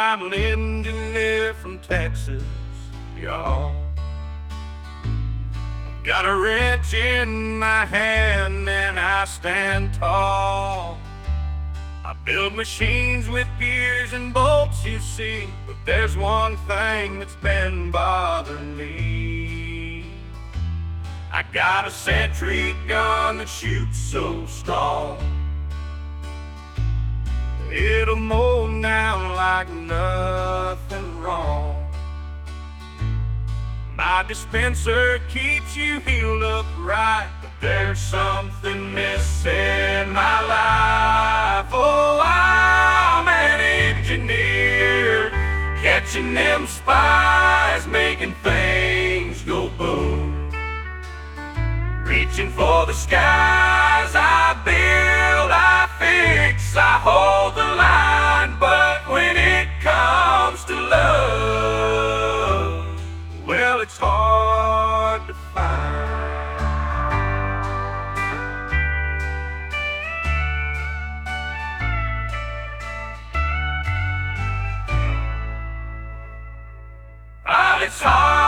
I'm living here from Texas, y'all. Got a wrench in my hand and I stand tall. I build machines with gears and bolts, you see, but there's one thing that's been bothering me. I got a sentry gun that shoots so strong, it'll mow down like nothing wrong. My dispenser keeps you healed up right, but there's something missing in my life. Oh, I'm an engineer, catching them spies, making things go boom. Reaching for the skies, I build, I fix, I hold the line. But when it comes to love, well, it's hard to find. Well, it's hard